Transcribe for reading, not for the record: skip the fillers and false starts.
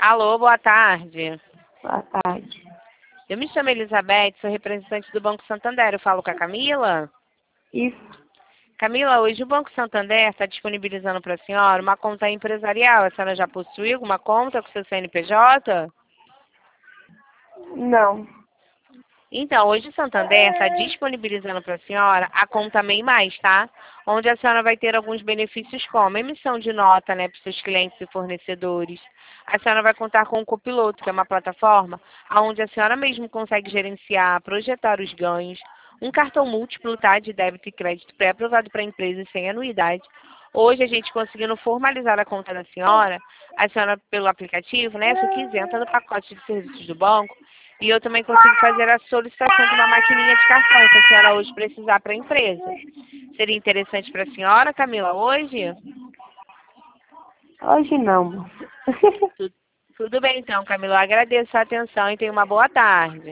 Alô, boa tarde. Boa tarde. Eu me chamo Elizabeth, sou representante do Banco Santander. Eu falo com a Camila? Isso. Camila, hoje o Banco Santander está disponibilizando para a senhora uma conta empresarial. A senhora já possui alguma conta com seu CNPJ? Não. Então, hoje o Santander está disponibilizando para a senhora a conta MEI Mais, tá? Onde a senhora vai ter alguns benefícios como emissão de nota, né, para os seus clientes e fornecedores. A senhora vai contar com o Copiloto, que é uma plataforma onde a senhora mesmo consegue gerenciar, projetar os ganhos. Um cartão múltiplo, tá, de débito e crédito pré-aprovado para empresas sem anuidade. Hoje a gente conseguindo formalizar a conta da senhora, a senhora pelo aplicativo, né, fica isenta do pacote de serviços do banco. E eu também consigo fazer a solicitação de uma maquininha de cartão, se a senhora hoje precisar para a empresa. Seria interessante para a senhora, Camila, hoje? Hoje não. Tudo bem então, Camila. Eu agradeço a atenção e tenha uma boa tarde.